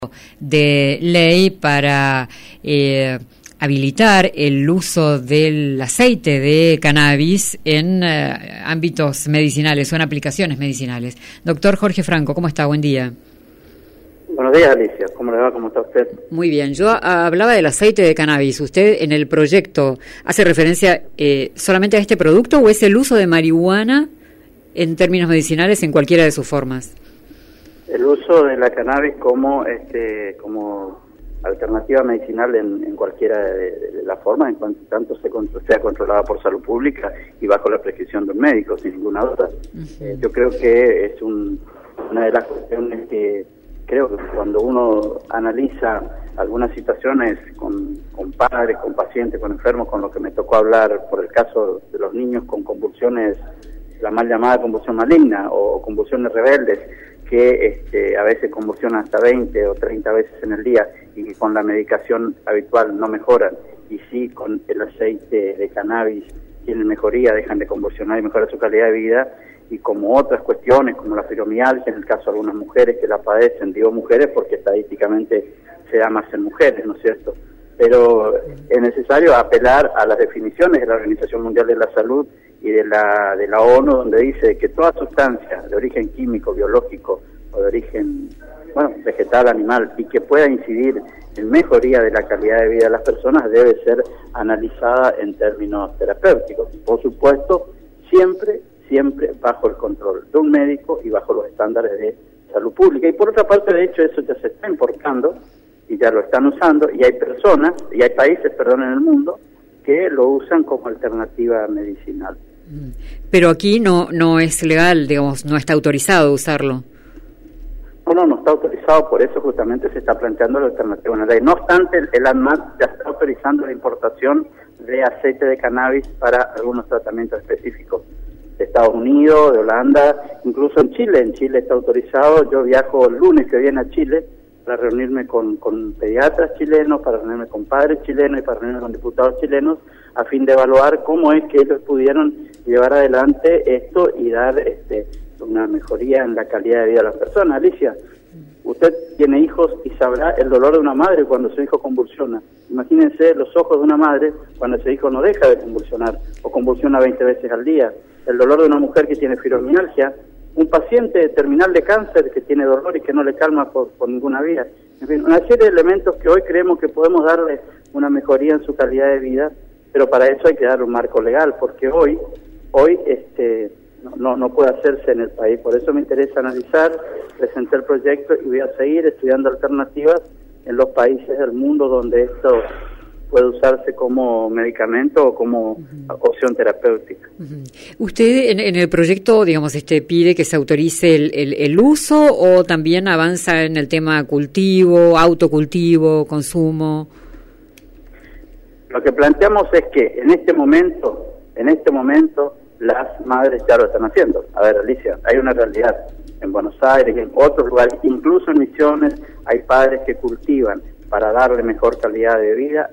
de ley para habilitar el uso del aceite de cannabis en ámbitos medicinales o en aplicaciones medicinales. Doctor Jorge Franco, ¿cómo está? Buen día. Buenos días, Alicia. ¿Cómo le va? ¿Cómo está usted? Muy bien. Yo hablaba del aceite de cannabis. ¿Usted en el proyecto hace referencia solamente a este producto o es el uso de marihuana en términos medicinales en cualquiera de sus formas? El uso de la cannabis como alternativa medicinal en cualquiera de las formas, en cuanto tanto sea controlada por salud pública y bajo la prescripción de un médico, sin ninguna duda. Yo creo que es una de las cuestiones que creo que cuando uno analiza algunas situaciones con padres, con pacientes, con enfermos, con los que me tocó hablar, por el caso de los niños con convulsiones, la mal llamada convulsión maligna o convulsiones rebeldes, que a veces convulsionan hasta 20 o 30 veces en el día y que con la medicación habitual no mejoran, y sí con el aceite de cannabis tienen mejoría, dejan de convulsionar y mejora su calidad de vida, y como otras cuestiones como la fibromialgia, en el caso de algunas mujeres que la padecen, digo mujeres porque estadísticamente se da más en mujeres, ¿no es cierto? Pero es necesario apelar a las definiciones de la Organización Mundial de la Salud y de la ONU, donde dice que toda sustancia de origen químico, biológico o de origen vegetal, animal, y que pueda incidir en mejoría de la calidad de vida de las personas debe ser analizada en términos terapéuticos. Por supuesto, siempre bajo el control de un médico y bajo los estándares de salud pública. Y por otra parte, de hecho, eso ya se está importando y ya lo están usando, y hay países en el mundo que lo usan como alternativa medicinal. Pero aquí no es legal, digamos, no está autorizado usarlo. No está autorizado, por eso justamente se está planteando la alternativa en la ley. No obstante, el ANMAT ya está autorizando la importación de aceite de cannabis para algunos tratamientos específicos. De Estados Unidos, de Holanda, incluso en Chile. En Chile está autorizado. Yo viajo el lunes que viene a Chile para reunirme con pediatras chilenos, para reunirme con padres chilenos y para reunirme con diputados chilenos, a fin de evaluar cómo es que ellos pudieron llevar adelante esto y dar una mejoría en la calidad de vida de las personas. Alicia, usted tiene hijos y sabrá el dolor de una madre cuando su hijo convulsiona. Imagínense los ojos de una madre cuando ese hijo no deja de convulsionar o convulsiona 20 veces al día. El dolor de una mujer que tiene fibromialgia, un paciente terminal de cáncer que tiene dolor y que no le calma por ninguna vía. En fin, una serie de elementos que hoy creemos que podemos darle una mejoría en su calidad de vida, pero para eso hay que dar un marco legal, porque hoy no puede hacerse en el país. Por eso me interesa analizar, presenté el proyecto y voy a seguir estudiando alternativas en los países del mundo donde esto puede usarse como medicamento o como opción terapéutica. ¿Usted en el proyecto, digamos, pide que se autorice el uso o también avanza en el tema cultivo, autocultivo, consumo? Lo que planteamos es que en este momento las madres ya lo están haciendo. A ver, Alicia, hay una realidad. En Buenos Aires y en otros lugares, incluso en Misiones, hay padres que cultivan para darle mejor calidad de vida,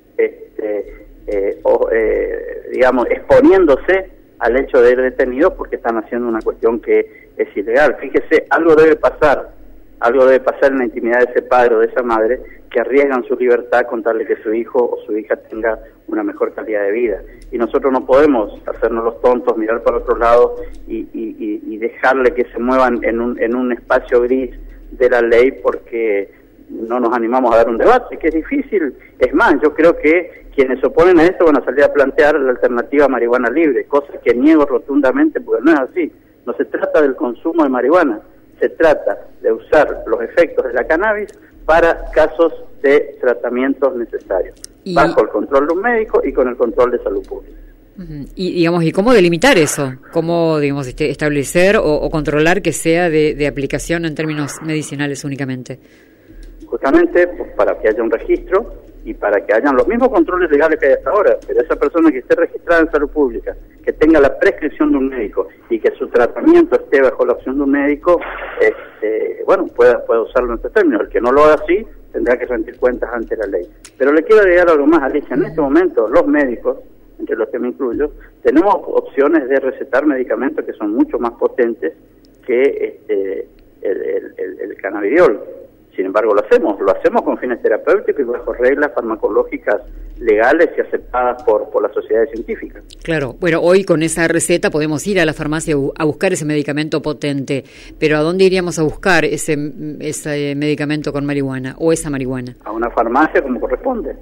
exponiéndose al hecho de ir detenidos porque están haciendo una cuestión que es ilegal. Fíjese, algo debe pasar en la intimidad de ese padre o de esa madre que arriesgan su libertad con tal de que su hijo o su hija tenga una mejor calidad de vida. Y nosotros no podemos hacernos los tontos, mirar para otro lado y dejarle que se muevan en un espacio gris de la ley porque no nos animamos a dar un debate, que es difícil. Es más, yo creo que quienes se oponen a esto van a salir a plantear la alternativa marihuana libre, cosa que niego rotundamente porque no es así. No se trata del consumo de marihuana, se trata de usar los efectos de la cannabis para casos de tratamientos necesarios, bajo el control de un médico y con el control de salud pública. ¿Y cómo delimitar eso? ¿Cómo, establecer o controlar que sea de aplicación en términos medicinales únicamente? Justamente para que haya un registro y para que hayan los mismos controles legales que hay hasta ahora, pero esa persona que esté registrada en salud pública, que tenga la prescripción de un médico y que su tratamiento esté bajo la opción de un médico, pueda usarlo en estos términos. El que no lo haga así tendrá que rendir cuentas ante la ley. Pero le quiero agregar algo más, Alicia. En este momento los médicos, entre los que me incluyo, tenemos opciones de recetar medicamentos que son mucho más potentes que el cannabidiol. Sin embargo, lo hacemos con fines terapéuticos y bajo reglas farmacológicas legales y aceptadas por las sociedades científicas. Claro, bueno, hoy con esa receta podemos ir a la farmacia a buscar ese medicamento potente, pero ¿a dónde iríamos a buscar ese medicamento con marihuana o esa marihuana? A una farmacia como corresponde,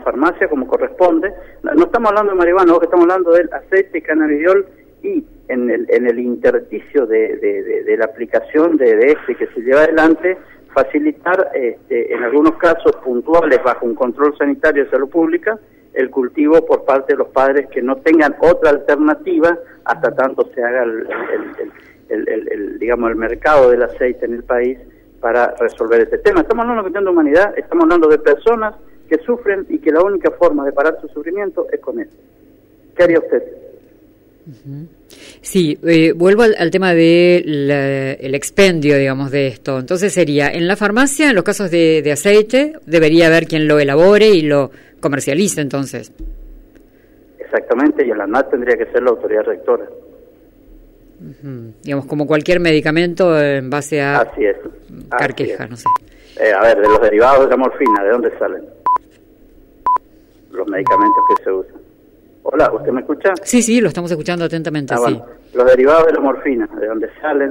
No estamos hablando de marihuana, estamos hablando del aceite cannabidiol y en el intersticio de la aplicación de este que se lleva adelante, facilitar en algunos casos puntuales bajo un control sanitario de salud pública el cultivo por parte de los padres que no tengan otra alternativa hasta tanto se haga el mercado del aceite en el país para resolver este tema. Estamos hablando de cuestión de humanidad, estamos hablando de personas que sufren y que la única forma de parar su sufrimiento es con esto. ¿Qué haría usted? Sí, vuelvo al tema del el expendio, digamos, de esto. Entonces sería, en la farmacia, en los casos de aceite, debería haber quien lo elabore y lo comercialice, entonces. Exactamente, y en la ANMAT tendría que ser la autoridad rectora. Digamos, como cualquier medicamento en base a Así es. carqueja, no sé. A ver, de los derivados de la morfina, ¿de dónde salen los medicamentos que se usan? Hola, ¿usted me escucha? Sí, lo estamos escuchando atentamente, sí. Bueno, los derivados de la morfina, ¿de dónde salen?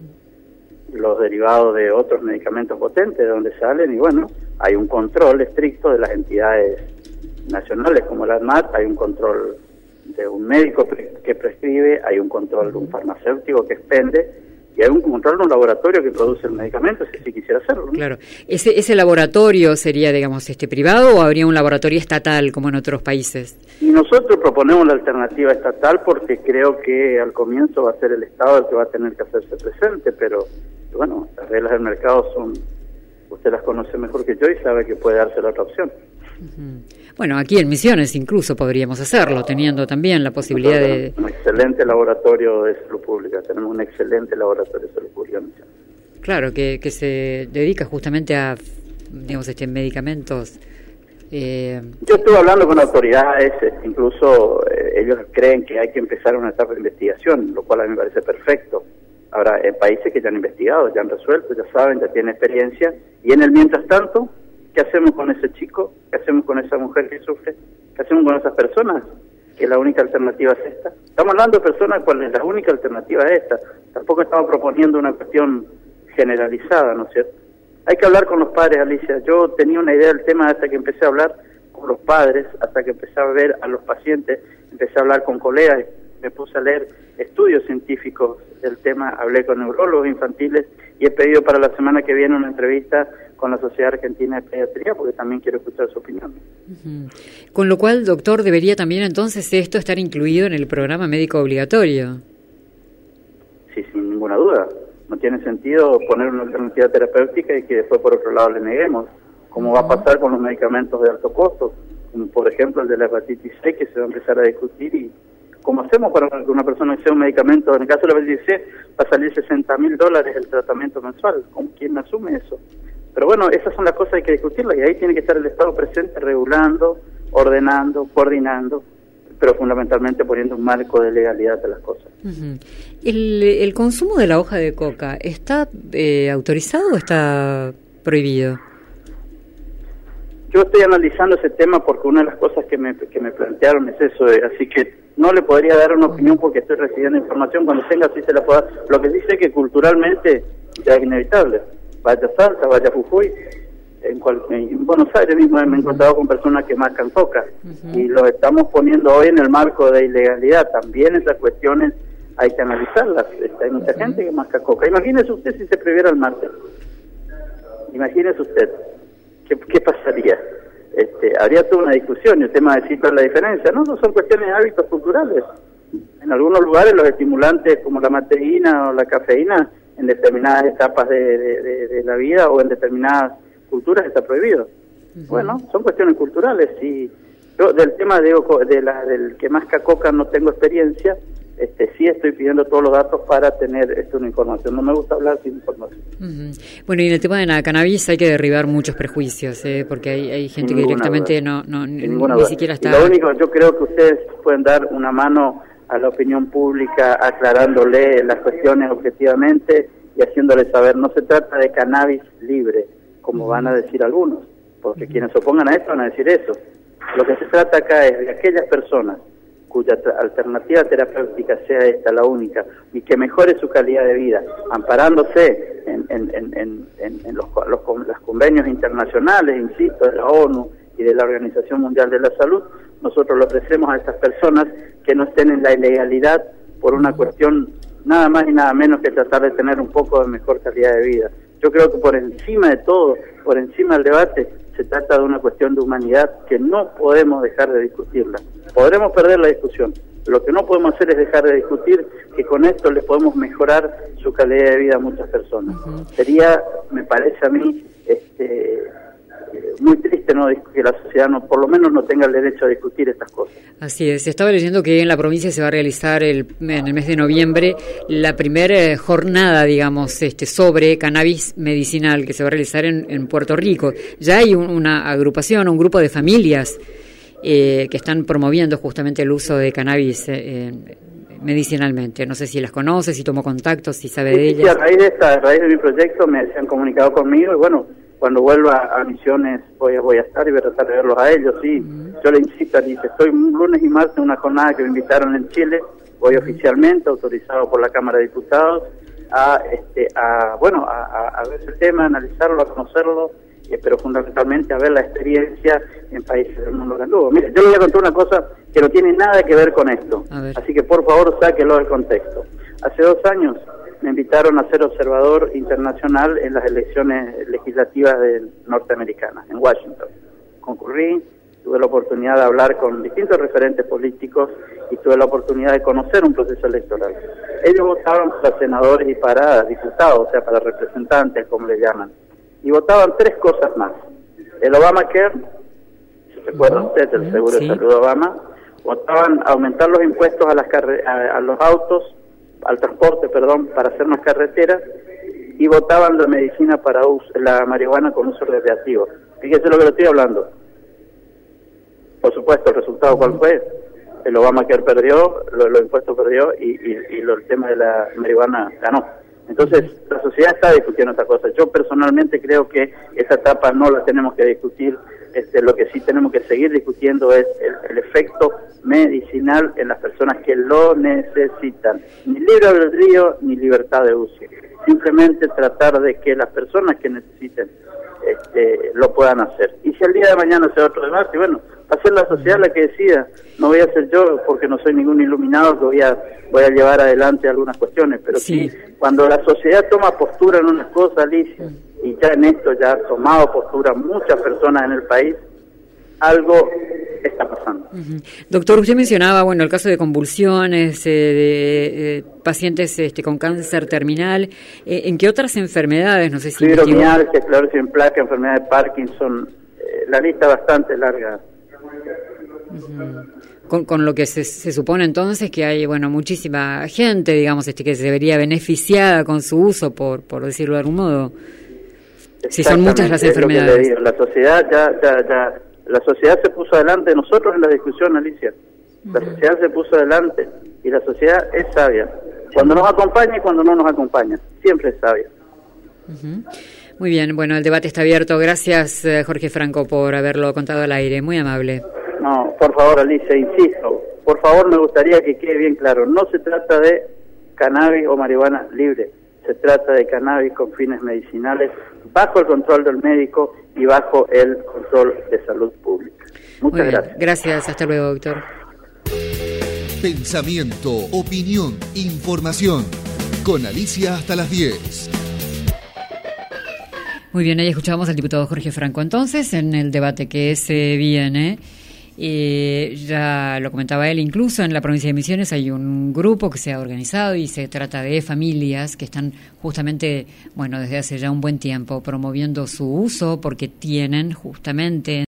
Los derivados de otros medicamentos potentes, ¿de dónde salen? Y bueno, hay un control estricto de las entidades nacionales como la ANMAT, hay un control de un médico que prescribe, hay un control de un farmacéutico que expende, y hay un control de un laboratorio que produce el medicamento, si quisiera hacerlo, ¿no? Claro. ¿Ese laboratorio sería, digamos, privado o habría un laboratorio estatal como en otros países? Y nosotros proponemos la alternativa estatal porque creo que al comienzo va a ser el Estado el que va a tener que hacerse presente, pero bueno, las reglas del mercado usted las conoce mejor que yo y sabe que puede darse la otra opción. Bueno, aquí en Misiones incluso podríamos hacerlo, teniendo también la posibilidad de... Un excelente laboratorio de salud pública, tenemos un excelente laboratorio de salud pública en Misiones. Claro, que se dedica justamente a, digamos, medicamentos. Yo estuve hablando con autoridades, incluso ellos creen que hay que empezar una etapa de investigación, lo cual a mí me parece perfecto. Ahora, en países que ya han investigado, ya han resuelto, ya saben, ya tienen experiencia, y en el mientras tanto, ¿qué hacemos con ese chico? ¿Qué hacemos con esa mujer que sufre? ¿Qué hacemos con esas personas? Que la única alternativa es esta. Estamos hablando de personas cuales la única alternativa es esta. Tampoco estamos proponiendo una cuestión generalizada, ¿no es cierto? Hay que hablar con los padres, Alicia. Yo tenía una idea del tema hasta que empecé a hablar con los padres, hasta que empecé a ver a los pacientes, empecé a hablar con colegas, me puse a leer estudios científicos del tema, hablé con neurólogos infantiles y he pedido para la semana que viene una entrevista con la Sociedad Argentina de Pediatría porque también quiero escuchar su opinión. Con lo cual, doctor, debería también entonces esto estar incluido en el programa médico obligatorio. Sí, sin ninguna duda. No tiene sentido poner una alternativa terapéutica y que después por otro lado le neguemos, como va a pasar con los medicamentos de alto costo, como por ejemplo el de la hepatitis C, que se va a empezar a discutir, y cómo hacemos para que una persona que sea un medicamento, en el caso de la hepatitis C, va a salir $60.000 el tratamiento mensual. ¿Quién asume eso? Pero bueno, esas son las cosas que hay que discutirlas, y ahí tiene que estar el Estado presente, regulando, ordenando, coordinando, pero fundamentalmente poniendo un marco de legalidad a las cosas. ¿El consumo de la hoja de coca está autorizado o está prohibido? Yo estoy analizando ese tema porque una de las cosas que me plantearon es eso, así que no le podría dar una opinión porque estoy recibiendo información, cuando tenga sí se la puedo dar. Lo que dice que culturalmente ya es inevitable, vaya a Salta, vaya a Jujuy, en Buenos Aires mismo me he encontrado con personas que mascan coca, y lo estamos poniendo hoy en el marco de ilegalidad. También esas cuestiones hay que analizarlas. Hay mucha gente que masca coca. Imagínese usted si se prohibiera el mate. Imagínese usted. ¿Qué pasaría? Habría toda una discusión, y el tema de citar la diferencia. No son cuestiones de hábitos culturales. En algunos lugares los estimulantes como la mateína o la cafeína en determinadas etapas de la vida o en determinadas culturas está prohibido. Bueno, son cuestiones culturales. Y yo del tema del que masca coca no tengo experiencia. Sí estoy pidiendo todos los datos para tener una información. No me gusta hablar sin información. Bueno, y en el tema de la cannabis hay que derribar muchos prejuicios, porque hay gente que directamente ni siquiera está... Y lo único, yo creo que ustedes pueden dar una mano a la opinión pública aclarándole las cuestiones objetivamente y haciéndole saber, no se trata de cannabis libre, como van a decir algunos, porque quienes se opongan a esto van a decir eso. Lo que se trata acá es de aquellas personas cuya alternativa terapéutica sea esta la única y que mejore su calidad de vida, amparándose en los convenios internacionales, insisto, de la ONU y de la Organización Mundial de la Salud. Nosotros le ofrecemos a estas personas que no estén en la ilegalidad por una cuestión nada más y nada menos que tratar de tener un poco de mejor calidad de vida. Yo creo que por encima de todo, por encima del debate, se trata de una cuestión de humanidad que no podemos dejar de discutirla. Podremos perder la discusión. Lo que no podemos hacer es dejar de discutir que con esto le podemos mejorar su calidad de vida a muchas personas. Sería, me parece a mí, muy triste no que la sociedad no, por lo menos no tenga el derecho a discutir estas cosas. Así es. Estaba leyendo que en la provincia se va a realizar en el mes de noviembre la primera jornada, digamos, sobre cannabis medicinal que se va a realizar en Puerto Rico. Ya hay una agrupación, un grupo de familias que están promoviendo justamente el uso de cannabis medicinalmente. No sé si las conoce, si tomó contacto, si sabe de ellas. Sí, a raíz de mi proyecto se han comunicado conmigo y bueno, cuando vuelva a Misiones voy a estar y voy a tratar de verlos a ellos, sí. Yo le insisto, dice, estoy lunes y martes en una jornada que me invitaron en Chile, voy oficialmente, autorizado por la Cámara de Diputados, a ver ese tema, a analizarlo, a conocerlo, pero fundamentalmente a ver la experiencia en países del mundo que anduvo. Mire, yo le voy a contar una cosa que no tiene nada que ver con esto, así que por favor sáquelo del contexto. Hace 2 años me invitaron a ser observador internacional en las elecciones legislativas norteamericanas, en Washington. Concurrí, tuve la oportunidad de hablar con distintos referentes políticos y tuve la oportunidad de conocer un proceso electoral. Ellos votaban para senadores y para diputados, o sea, para representantes, como le llaman. Y votaban 3 cosas más. El Obamacare, si se acuerda usted, el seguro de salud de Obama. Votaban aumentar los impuestos a los autos, al transporte, para hacer más carreteras, y votaban la medicina la marihuana con uso recreativo. Fíjese lo que le estoy hablando. Por supuesto, el resultado ¿cuál fue? El Obamacare perdió, los impuestos perdió y el tema de la marihuana ganó. Entonces, la sociedad está discutiendo esta cosa. Yo personalmente creo que esa etapa no la tenemos que discutir. Lo que sí tenemos que seguir discutiendo es el efecto medicinal en las personas que lo necesitan. Ni libre albedrío ni libertad de uso. Simplemente tratar de que las personas que necesiten lo puedan hacer. Y si el día de mañana sea otro debate, bueno, va a ser la sociedad la que decida. No voy a ser yo, porque no soy ningún iluminado, que voy a llevar adelante algunas cuestiones, pero sí, cuando la sociedad toma postura en unas cosas, Alicia, y ya en esto ya han tomado postura muchas personas en el país, algo está pasando. Doctor, usted mencionaba, el caso de convulsiones, de pacientes con cáncer terminal. ¿En qué otras enfermedades? No sé si fibromialgia, esclerosis en placa, enfermedad de Parkinson, la lista bastante larga. Con lo que se supone entonces que hay, muchísima gente, digamos, que se vería beneficiada con su uso, por decirlo de algún modo. Si son muchas las enfermedades. Es lo que le digo. La sociedad la sociedad se puso adelante, nosotros en la discusión, Alicia. La sociedad se puso adelante y la sociedad es sabia. Cuando nos acompaña y cuando no nos acompaña, siempre es sabia. Muy bien, el debate está abierto. Gracias, Jorge Franco, por haberlo contado al aire. Muy amable. No, por favor, Alicia, insisto, por favor, me gustaría que quede bien claro, no se trata de cannabis o marihuana libre, se trata de cannabis con fines medicinales, bajo el control del médico y bajo el control de salud pública. Muchas gracias. Gracias, hasta luego, doctor. Pensamiento, opinión, información, con Alicia hasta las 10. Muy bien, ahí escuchamos al diputado Jorge Franco. Entonces, en el debate que se viene, ya lo comentaba él, incluso en la provincia de Misiones hay un grupo que se ha organizado y se trata de familias que están justamente, desde hace ya un buen tiempo promoviendo su uso porque tienen justamente